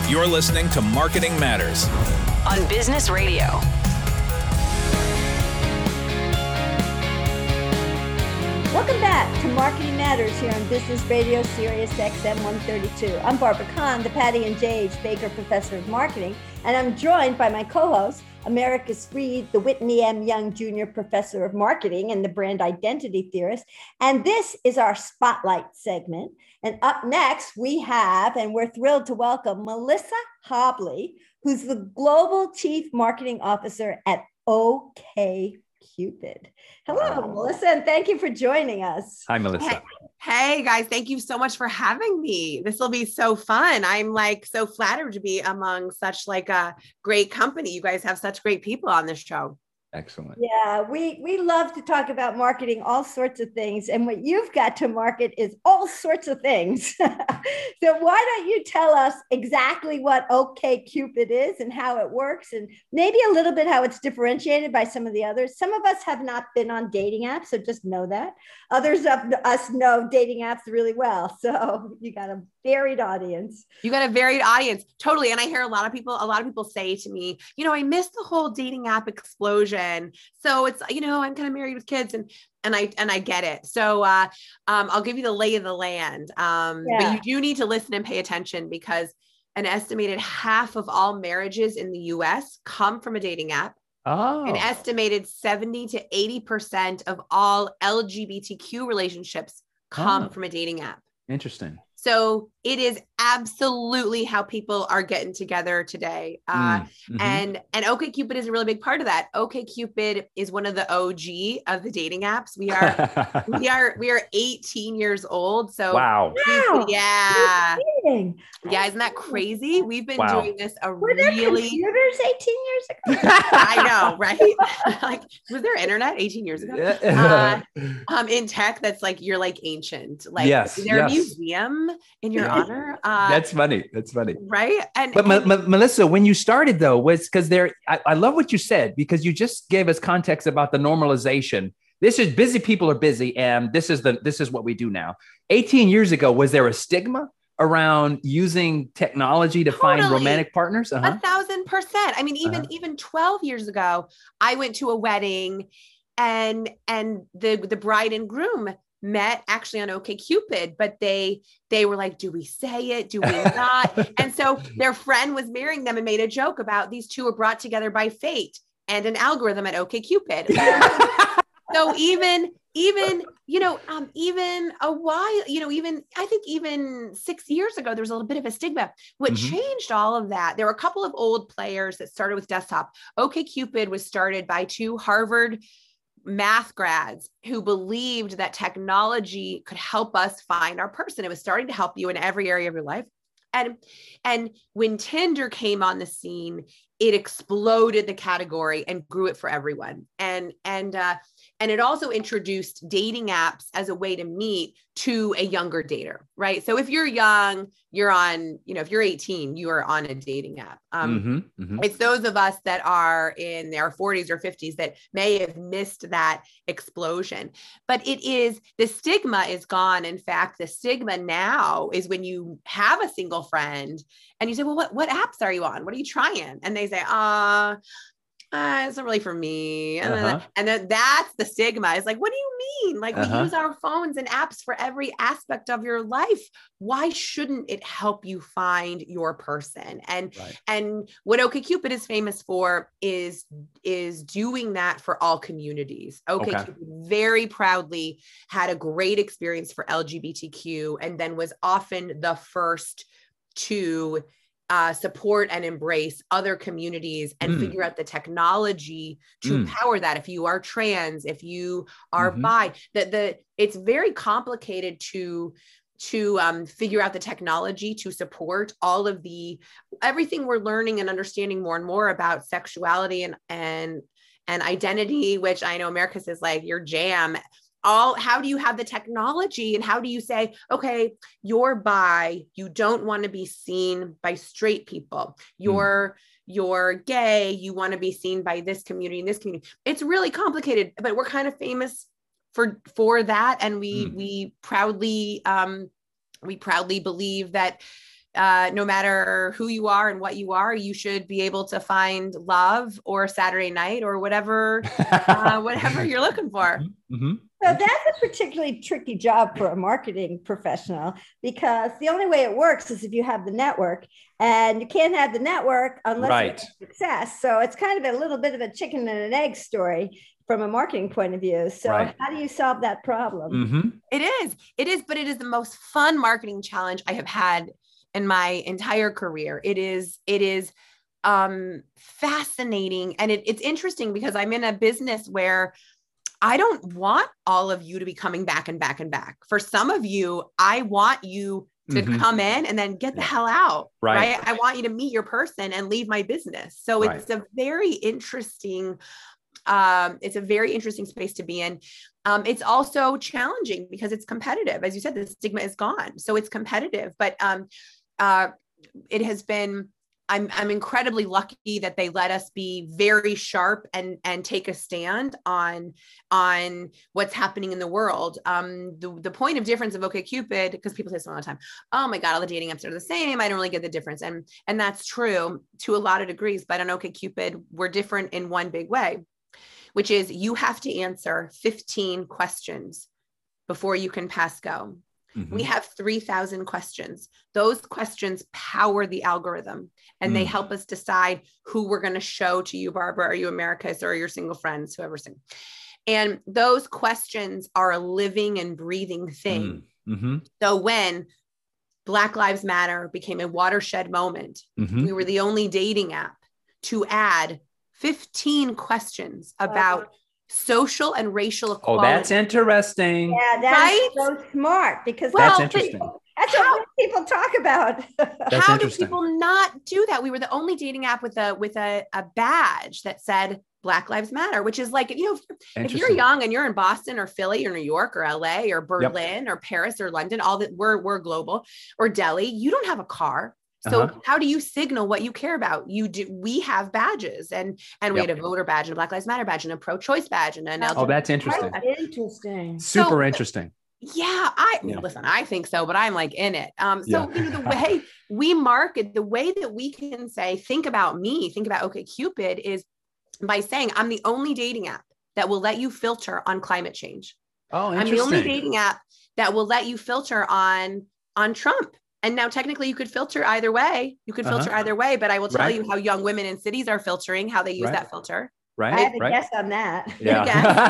You're listening to Marketing Matters on Business Radio. Welcome back to Marketing Matters here on Business Radio, Sirius XM 132. I'm Barbara Kahn, the Patty and J. H. Baker Professor of Marketing, and I'm joined by my co-host, Americus Reed, the Whitney M. Young Jr. Professor of Marketing and the Brand Identity Theorist. And this is our Spotlight segment. And up next, we have, and we're thrilled to welcome Melissa Hobley, who's the Global Chief Marketing Officer at OkCupid. Hello, Melissa, and thank you for joining us. Hi, Melissa. Hey guys, thank you so much for having me. This will be so fun. I'm so flattered to be among such a great company. You guys have such great people on this show. Excellent. Yeah, we love to talk about marketing, all sorts of things. And what you've got to market is all sorts of things. So why don't you tell us exactly what OkCupid is and how it works, and maybe a little bit how it's differentiated by some of the others. Some of us have not been on dating apps, so just know that. Others of us know dating apps really well. So you got a varied audience. You got a varied audience. Totally. And I hear a lot of people say to me, I missed the whole dating app explosion. So it's, I'm kind of married with kids and I get it. So I'll give you the lay of the land. But you do need to listen and pay attention, because an estimated half of all marriages in the US come from a dating app. Oh. An estimated 70 to 80% of all LGBTQ relationships come from a dating app. Interesting. So it is absolutely how people are getting together today. And OkCupid is a really big part of that. OkCupid is one of the OG of the dating apps. We are 18 years old. So wow. Yeah. Yeah. Isn't that crazy? We've been doing this Were there computers 18 years ago? I know, right? Was there internet 18 years ago? In tech, that's you're ancient. Yes. Is there a museum in your honor? That's funny. Right. But Melissa, when you started though, was because I love what you said, because you just gave us context about the normalization. This is busy people are busy, and this is what we do now. 18 years ago, was there a stigma around using technology to find romantic partners? 1,000%. I mean, even 12 years ago, I went to a wedding and the bride and groom met actually on OkCupid, but they were like, do we say it? Do we not? And so their friend was marrying them and made a joke about these two were brought together by fate and an algorithm at OkCupid. So even a while, I think even 6 years ago, there was a little bit of a stigma. What changed all of that? There were a couple of old players that started with desktop. OkCupid was started by two Harvard math grads who believed that technology could help us find our person. It was starting to help you in every area of your life. And when Tinder came on the scene, it exploded the category and grew it for everyone. And it also introduced dating apps as a way to meet to a younger dater, right? So if you're young, you're on, if you're 18, you are on a dating app. It's those of us that are in their 40s or 50s that may have missed that explosion. But the stigma is gone. In fact, the stigma now is when you have a single friend and you say, well, what apps are you on? What are you trying? And they say, it's not really for me. And then that's the stigma. It's what do you mean? We use our phones and apps for every aspect of your life. Why shouldn't it help you find your person? And what OkCupid is famous for is doing that for all communities. OkCupid very proudly had a great experience for LGBTQ, and then was often the first to support and embrace other communities and figure out the technology to power that. If you are trans, if you are bi, it's very complicated to figure out the technology to support all of everything we're learning and understanding more and more about sexuality and identity, which I know Americus is your jam. How do you have the technology, and how do you say, okay, you're bi, you don't want to be seen by straight people. You're gay, you want to be seen by this community and this community. It's really complicated, but we're kind of famous for that. And we proudly believe that no matter who you are and what you are, you should be able to find love or Saturday night or whatever, whatever you're looking for. Mm-hmm. So that's a particularly tricky job for a marketing professional, because the only way it works is if you have the network, and you can't have the network unless you have success. So it's kind of a little bit of a chicken and an egg story from a marketing point of view. So how do you solve that problem? Mm-hmm. It is, but it is the most fun marketing challenge I have had in my entire career. It is fascinating. And it's interesting because I'm in a business where I don't want all of you to be coming back and back and back. For some of you, I want you to come in and then get the hell out. Right. I want you to meet your person and leave my business. So it's a very interesting, space to be in. It's also challenging because it's competitive. As you said, the stigma is gone. So it's competitive, but it has been, I'm incredibly lucky that they let us be very sharp and take a stand on what's happening in the world. The point of difference of OkCupid, because people say this all the time, oh my God, all the dating apps are the same. I don't really get the difference. And that's true to a lot of degrees, but on OkCupid, we're different in one big way, which is you have to answer 15 questions before you can pass go. We have 3,000 questions. Those questions power the algorithm, and they help us decide who we're going to show to you, Barbara. Are you Americus, or are your single friends, whoever's single? And those questions are a living and breathing thing. So when Black Lives Matter became a watershed moment, we were the only dating app to add 15 questions about social and racial equality. Oh, that's interesting. Yeah, that's so smart, because that's interesting. That's what people talk about. How do people not do that? We were the only dating app with a badge that said Black Lives Matter, which is like, if you're young and you're in Boston or Philly or New York or LA or Berlin or Paris or London, all that we're global, or Delhi, you don't have a car. So how do you signal what you care about? We have badges, and we had a voter badge and a Black Lives Matter badge and a pro-choice badge and an LGBT. Oh, that's interesting. Interesting. Super interesting. Yeah, listen, I think so, but I'm like in it. The way we market, the way that we can say, think about me, think about OkCupid, is by saying I'm the only dating app that will let you filter on climate change. Oh, interesting. I'm the only dating app that will let you filter on Trump. And now technically you could filter either way. You could filter either way, but I will tell you how young women in cities are filtering, how they use that filter. Right. I have a guess on that. Yeah.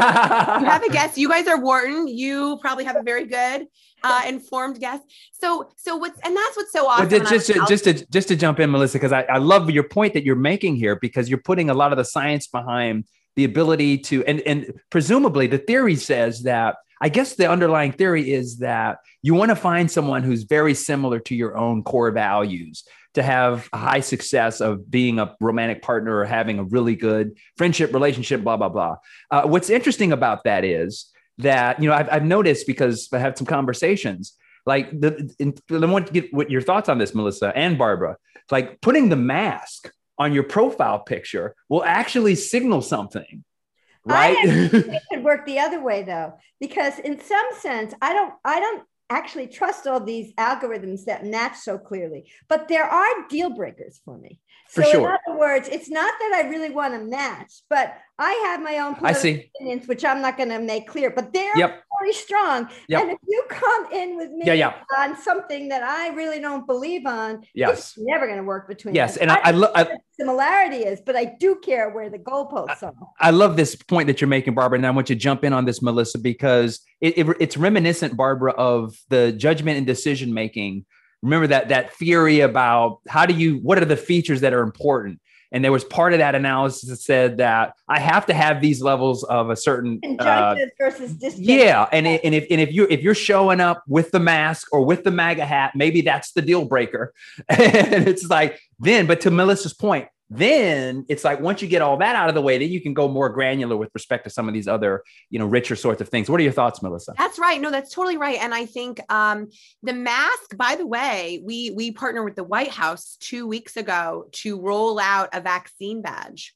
You have a guess. You guys are Wharton. You probably have a very good informed guess. So that's what's so awesome. Well, just to jump in, Melissa, because I love your point that you're making here, because you're putting a lot of the science behind the ability to, and presumably the theory says that, I guess the underlying theory is that you want to find someone who's very similar to your own core values to have a high success of being a romantic partner or having a really good friendship, relationship, blah, blah, blah. What's interesting about that is that, I've noticed, because I had some conversations, like I want to get what your thoughts on this, Melissa and Barbara, like putting the mask on your profile picture will actually signal something. Right. I think it could work the other way, though, because in some sense, I don't actually trust all these algorithms that match so clearly, but there are deal breakers for me. So in other words, it's not that I really want to match, but I have my own political opinions, which I'm not going to make clear, but they're very strong. And if you come in with me on something that I really don't believe on, it's never going to work between us. And I love what the similarity is, but I do care where the goalposts are. I love this point that you're making, Barbara, and I want you to jump in on this, Melissa, because it's reminiscent, Barbara, of the judgment and decision making. Remember that theory about what are the features that are important? And there was part of that analysis that said that I have to have these levels of a certain judges versus disjudges. Yeah. And if you're showing up with the mask or with the MAGA hat, maybe that's the deal breaker. And it's like, but to Melissa's point, then it's like, once you get all that out of the way, then you can go more granular with respect to some of these other, richer sorts of things. What are your thoughts, Melissa? That's right. No, that's totally right. And I think the mask, by the way, we partnered with the White House 2 weeks ago to roll out a vaccine badge.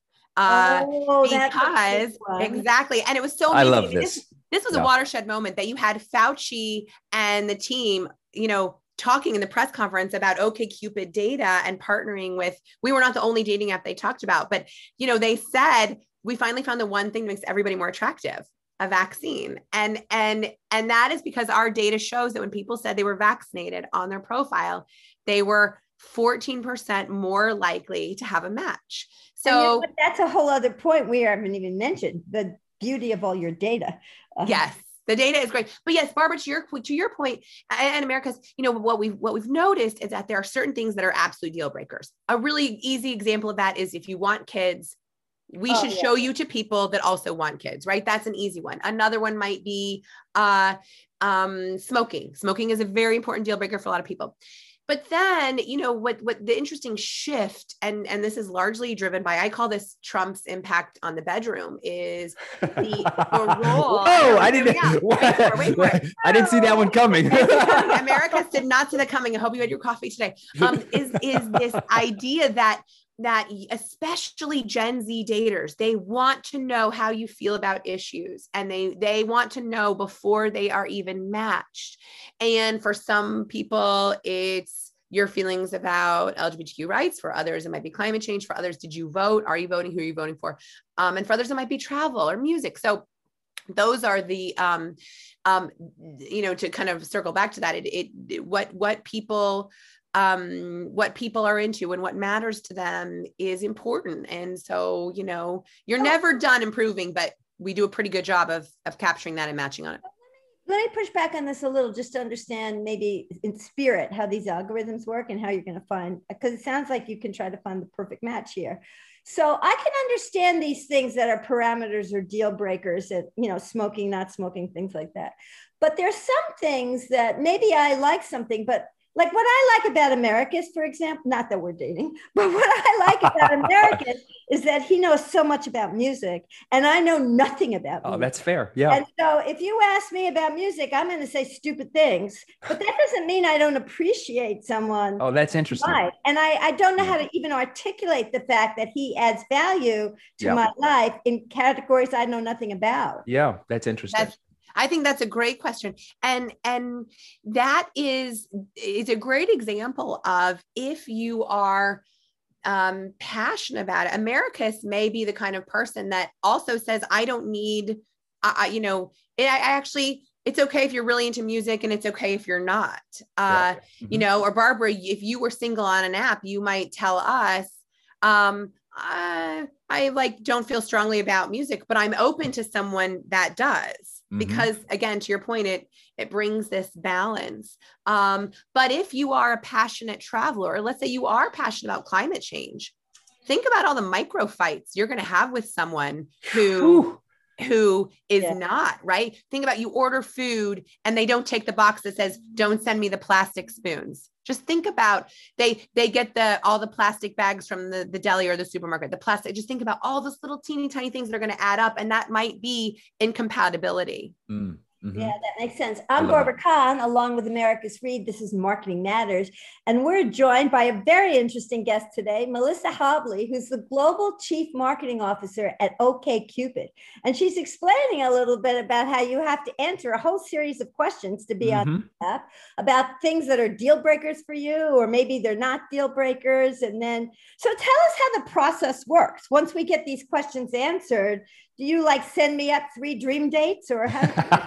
Because exactly. And it was so amazing. I love this. This was a watershed moment that you had Fauci and the team, talking in the press conference about OkCupid data and partnering with, we were not the only dating app they talked about, but, they said, we finally found the one thing that makes everybody more attractive, a vaccine. And that is because our data shows that when people said they were vaccinated on their profile, they were 14% more likely to have a match. So that's a whole other point we haven't even mentioned, the beauty of all your data. Yes. The data is great, but yes, Barbara, to your point, and America's, what we've noticed is that there are certain things that are absolute deal breakers. A really easy example of that is if you want kids, we should show you to people that also want kids, right? That's an easy one. Another one might be smoking. Smoking is a very important deal breaker for a lot of people. But then, what the interesting shift, and this is largely driven by, I call this Trump's impact on the bedroom, is the role. Whoa, I didn't see that one coming. America did not see that coming. I hope you had your coffee today. Is this idea that especially Gen Z daters, they want to know how you feel about issues, and they want to know before they are even matched. And for some people, it's your feelings about LGBTQ rights. For others, it might be climate change. For others, did you vote? Are you voting? Who are you voting for? And for others, it might be travel or music. So those are the, to kind of circle back to that, what people are into and what matters to them is important. And so, you're never done improving, but we do a pretty good job of capturing that and matching on it. Let me push back on this a little, just to understand maybe in spirit how these algorithms work and how you're going to find, because it sounds like you can try to find the perfect match here. So I can understand these things that are parameters or deal breakers, that, smoking, not smoking, things like that. But there's some things that maybe I like something, but like what I like about Americus, for example, not that we're dating, but what I like about Americus is that he knows so much about music and I know nothing about music. Oh, that's fair. Yeah. And so if you ask me about music, I'm going to say stupid things, but that doesn't mean I don't appreciate someone. Oh, that's interesting. Life. And I don't know how to even articulate the fact that he adds value to my life in categories I know nothing about. Yeah, that's interesting. I think that's a great question. And that is a great example of, if you are passionate about it, Americus may be the kind of person that also says, I don't need, it's okay if you're really into music and it's okay if you're not, or Barbara, if you were single on an app, you might tell us, I don't feel strongly about music, but I'm open to someone that does. Because again, to your point, it brings this balance. But if you are a passionate traveler, or let's say you are passionate about climate change, think about all the micro fights you're going to have with someone who is not, right? Think about, you order food and they don't take the box that says, don't send me the plastic spoons. Just think about, they get all the plastic bags from the deli or the supermarket, the plastic. Just think about all those little teeny tiny things that are going to add up. And that might be incompatibility. Mm-hmm. Yeah, that makes sense. I'm Barbara Kahn, along with Americus Reed. This is Marketing Matters. And we're joined by a very interesting guest today, Melissa Hobley, who's the Global Chief Marketing Officer at OkCupid. And she's explaining a little bit about how you have to answer a whole series of questions to be on the app, about things that are deal breakers for you, or maybe they're not deal breakers. And then, so tell us how the process works. Once we get these questions answered, do you send me up 3 dream dates, or how?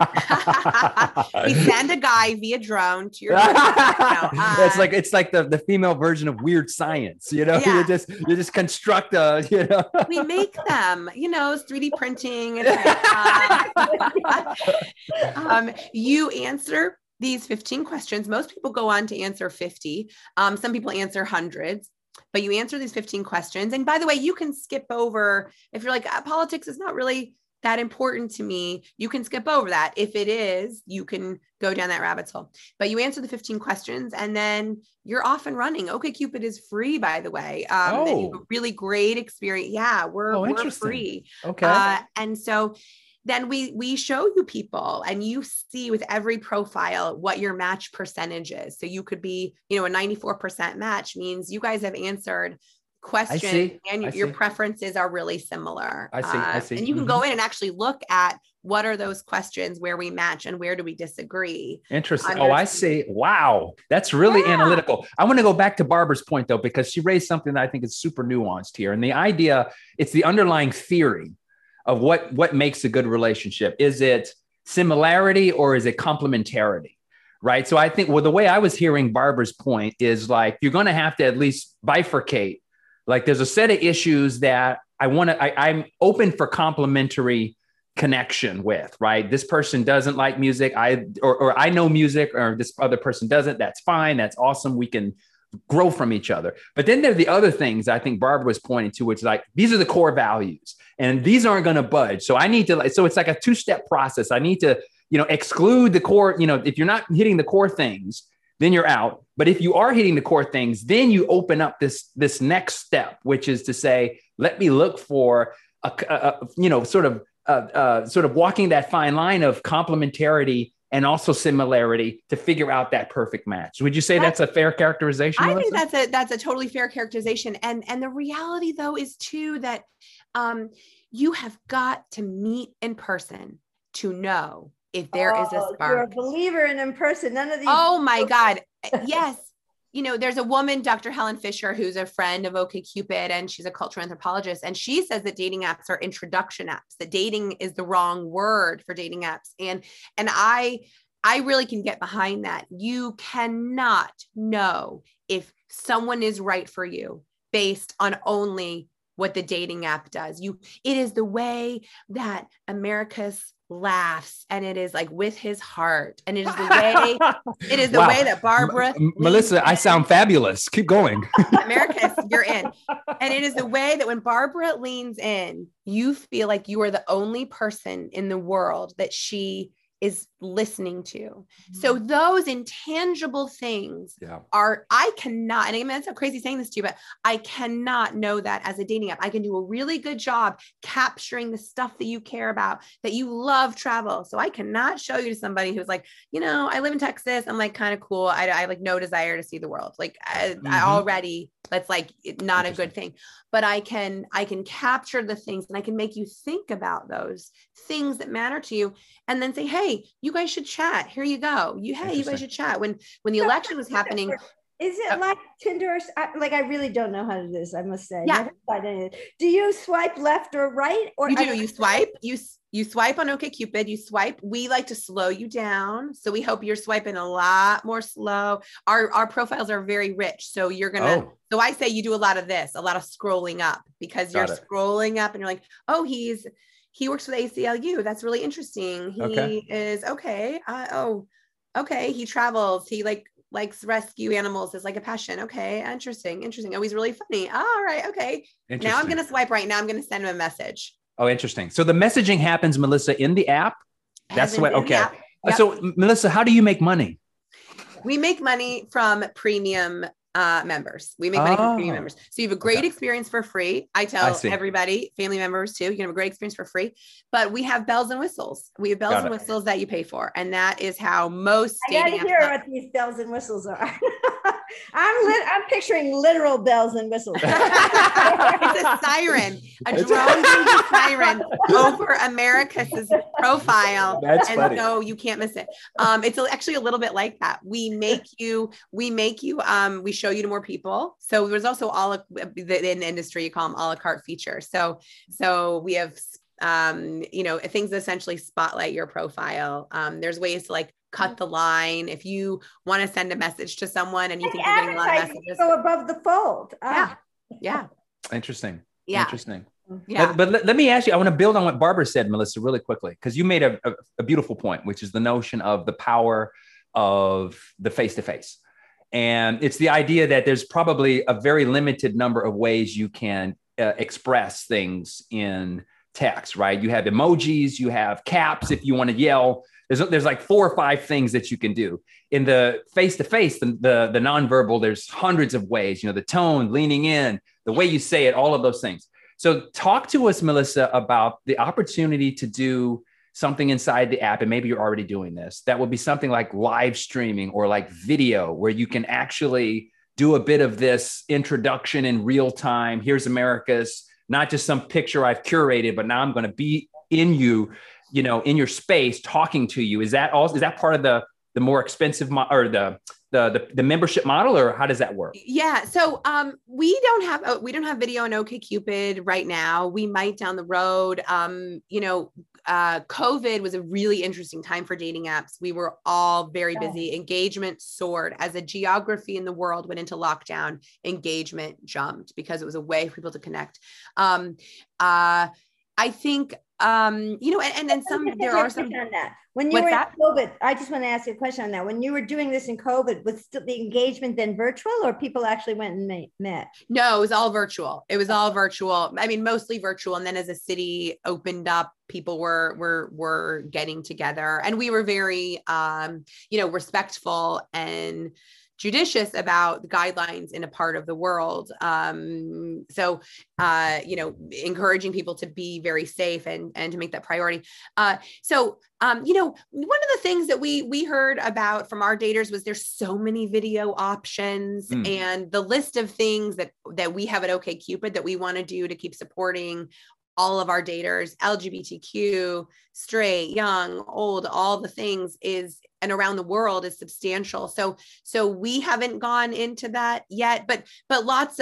We send a guy via drone to your. It's like the female version of Weird Science. You just construct a. We make them. It's 3D printing. You answer these 15 questions. Most people go on to answer 50. Some people answer hundreds. But you answer these 15 questions. And by the way, you can skip over, if you're like, politics is not really that important to me, you can skip over that. If it is, you can go down that rabbit hole. But you answer the 15 questions and then you're off and running. OkCupid is free, by the way. And you have a really great experience. Yeah, we're free. Okay. And so then we show you people, and you see with every profile what your match percentage is. So you could be, a 94% match means you guys have answered questions and your preferences are really similar. I see. And you can go in and actually look at what are those questions where we match and where do we disagree? Interesting. Oh, I see. Wow. That's really analytical. I want to go back to Barbara's point though, because she raised something that I think is super nuanced here. And the idea, it's the underlying theory of what makes a good relationship. Is it similarity or is it complementarity? Right. So I think, well, the way I was hearing Barbara's point is like, you're going to have to at least bifurcate. Like there's a set of issues that I'm open for complementary connection with, right? This person doesn't like music. Or I know music, or this other person doesn't. That's fine. That's awesome. We can grow from each other. But then there are the other things I think Barbara was pointing to, which is like, these are the core values and these aren't going to budge. So I need to, so it's like a two-step process. I need to, exclude the core, if you're not hitting the core things, then you're out. But if you are hitting the core things, then you open up this next step, which is to say, let me look for sort of walking that fine line of complementarity and also similarity to figure out that perfect match. Would you say that's a fair characterization, I Melissa? think that's a totally fair characterization. And the reality though is too that you have got to meet in person to know if there is a spark. You're a believer in person. None of these. Oh my God. Yes. There's a woman, Dr. Helen Fisher, who's a friend of OkCupid, and she's a cultural anthropologist. And she says that dating apps are introduction apps, that dating is the wrong word for dating apps. And I really can get behind that. You cannot know if someone is right for you based on only what the dating app does. It is the way that Americus laughs, and it is like with his heart, and it is the way way that Barbara Melissa, I sound fabulous. Keep going. Americus, you're in. And it is the way that when Barbara leans in, you feel like you are the only person in the world that she is listening to. So those intangible things I cannot, and I mean, it's so crazy saying this to you, but I cannot know that as a dating app. I can do a really good job capturing the stuff that you care about, that you love travel. So I cannot show you to somebody who's like, I live in Texas. I'm like kind of cool. I like no desire to see the world. Like I already, that's like not a good thing, but I can capture the things and I can make you think about those things that matter to you and then say, hey, you guys should chat. Here you go. You guys should chat. When the election was happening. Is it like Tinder? I really don't know how to do this, I must say. Yeah. Do you swipe left or right? Or you do. You swipe. You swipe on OkCupid. You swipe. We like to slow you down, so we hope you're swiping a lot more slow. Our profiles are very rich, so you're gonna. Oh. So I say you do a lot of this, a lot of scrolling up, because you're scrolling up, and you're like, oh, he works for the ACLU. That's really interesting. He is okay. Okay. He travels. He likes rescue animals as like a passion. Okay. Interesting. Oh, he's really funny. All right. Okay. Now I'm going to swipe right now. I'm going to send him a message. Oh, interesting. So the messaging happens, Melissa, in the app. That's the way. Okay. Yep. So Melissa, how do you make money? We make money from premium members. We make money from premium members. So you have a great experience for free. I tell everybody, family members too, you can have a great experience for free, but we have bells and whistles. We have bells and whistles that you pay for. And that is how most dating apps. I gotta hear what these bells and whistles are. I'm picturing literal bells and whistles. It's a siren, a drone siren over America's profile. That's funny. So you can't miss it. It's actually a little bit like that. We show you to more people. So there's also in the industry, you call them a la carte features. So we have, things that essentially spotlight your profile. There's ways to like cut the line. If you want to send a message to someone and you think you're getting a lot of messages. Go above the fold. Yeah. Interesting. Yeah. Interesting. Yeah. But let me ask you, I want to build on what Barbara said, Melissa, really quickly, because you made a beautiful point, which is the notion of the power of the face-to-face. And it's the idea that there's probably a very limited number of ways you can express things in text, right? You have emojis, you have caps if you want to yell. There's like 4 or 5 things that you can do. In the face-to-face, the nonverbal, there's hundreds of ways, the tone, leaning in, the way you say it, all of those things. So talk to us, Melissa, about the opportunity to do something inside the app, and maybe you're already doing this, that would be something like live streaming or like video, where you can actually do a bit of this introduction in real time. Here's America's, not just some picture I've curated, but now I'm going to be in you. in your space talking to you. Is that part of the more expensive or the membership model, or how does that work? Yeah. So we don't have video on OkCupid right now. We might down the road. COVID was a really interesting time for dating apps. We were all very busy. Engagement soared as a geography in the world went into lockdown. Engagement jumped because it was a way for people to connect. I think, and there are some. When you were in COVID, I just want to ask you a question on that. When you were doing this in COVID, was the engagement then virtual, or people actually went and met? No, it was all virtual. I mean, mostly virtual. And then as a city opened up, people were getting together, and we were very, respectful and judicious about the guidelines in a part of the world. Encouraging people to be very safe and to make that priority. One of the things that we heard about from our daters was there's so many video options, and the list of things that we have at OkCupid that we want to do to keep supporting all of our daters, LGBTQ, straight, young, old, all the things and around the world is substantial. So we haven't gone into that yet, but lots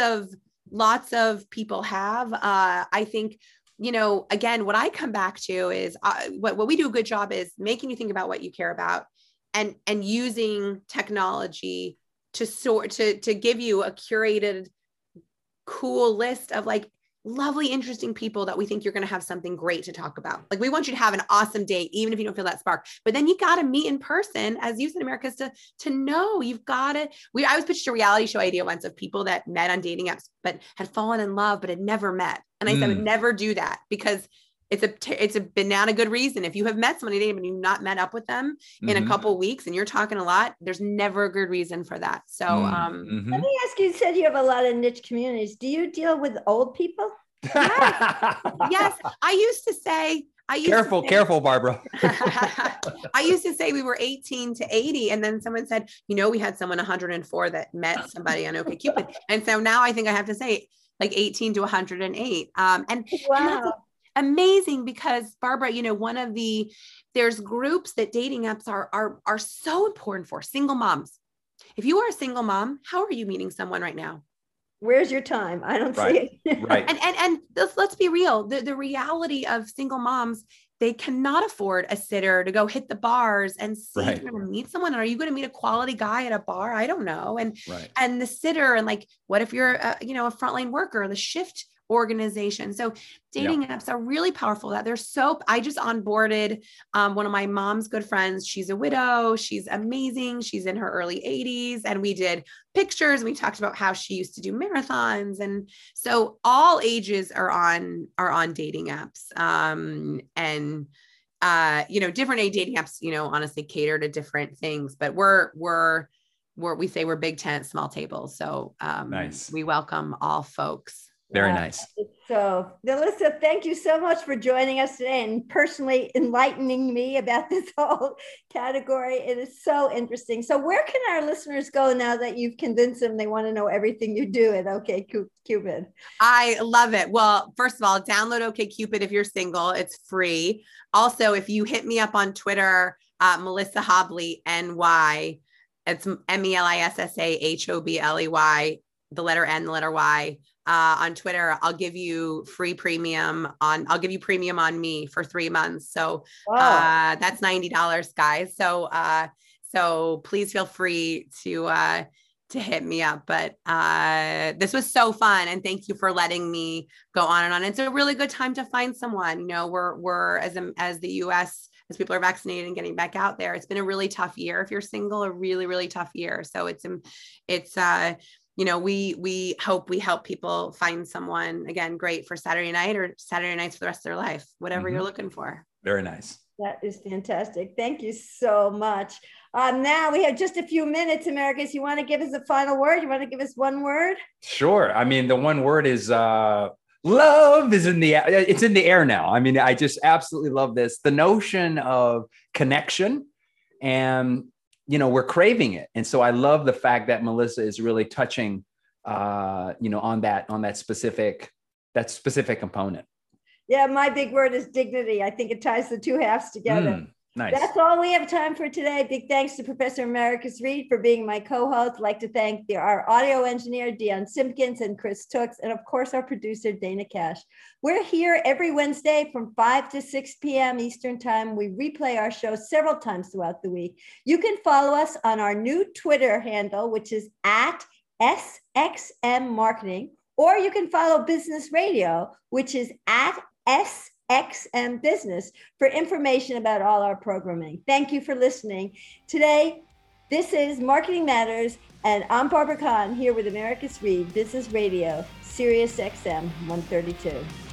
of people have. I think, again, what I come back to is what we do a good job is making you think about what you care about and using technology to give you a curated, cool list of like lovely, interesting people that we think you're going to have something great to talk about. Like, we want you to have an awesome date, even if you don't feel that spark, but then you got to meet in person, as you said, America, to know you've got to, I was pitched a reality show idea once of people that met on dating apps, but had fallen in love, but had never met. And I said, I would never do that because it's been not a good reason. If you have met somebody and you've not met up with them in a couple of weeks and you're talking a lot, there's never a good reason for that. So let me ask you said you have a lot of niche communities. Do you deal with old people? Yes. Careful, Barbara. I used to say we were 18 to 80. And then someone said, we had someone 104 that met somebody on OkCupid. And so now I think I have to say like 18 to 108. And that's amazing because, Barbara, there's groups that dating apps are so important for single moms. If you are a single mom, how are you meeting someone right now? Where's your time? I don't see it. Right. And let's be real. The reality of single moms, they cannot afford a sitter to go hit the bars and see if you're going to meet someone. Are you going to meet a quality guy at a bar? I don't know. And the sitter, and like, what if you're a frontline worker, the shift organization. So dating apps are really powerful. That they're I just onboarded one of my mom's good friends. She's a widow. She's amazing. She's in her early 80s. And we did pictures. And we talked about how she used to do marathons. And so all ages are on dating apps. Different age dating apps, honestly cater to different things, but we say we're big tent, small table. So nice. We welcome all folks. Very nice. So, Melissa, thank you so much for joining us today and personally enlightening me about this whole category. It is so interesting. So where can our listeners go now that you've convinced them they want to know everything you do at OkCupid? I love it. Well, first of all, download OkCupid if you're single. It's free. Also, if you hit me up on Twitter, Melissa Hobley, NY, it's MELISSAHOBLEY, the letter N, the letter Y. On Twitter, I'll give you premium on me for 3 months. So that's $90, guys. So please feel free to hit me up. But this was so fun, and thank you for letting me go on and on. It's a really good time to find someone. We're as the U.S. as people are vaccinated and getting back out there, it's been a really tough year. If you're single, a really, really tough year. So we hope we help people find someone, again, great for Saturday night or Saturday nights for the rest of their life, whatever you're looking for. Very nice. That is fantastic. Thank you so much. Now we have just a few minutes, Americus. You want to give us a final word? You want to give us one word? Sure. I mean, the one word is love is in the air. It's in the air now. I mean, I just absolutely love this. The notion of connection, and we're craving it. And so I love the fact that Melissa is really touching, on that specific component. Yeah, my big word is dignity. I think it ties the two halves together. Nice. That's all we have time for today. Big thanks to Professor Americus Reed for being my co-host. I'd like to thank our audio engineer, Dion Simpkins, and Chris Tooks, and of course, our producer, Dana Cash. We're here every Wednesday from 5 to 6 p.m. Eastern Time. We replay our show several times throughout the week. You can follow us on our new Twitter handle, which is at SXM Marketing, or you can follow Business Radio, which is at SXM Business, for information about all our programming. Thank you for listening. Today, this is Marketing Matters, and I'm Barbara Kahn here with Americus Reed, Business Radio, Sirius XM 132.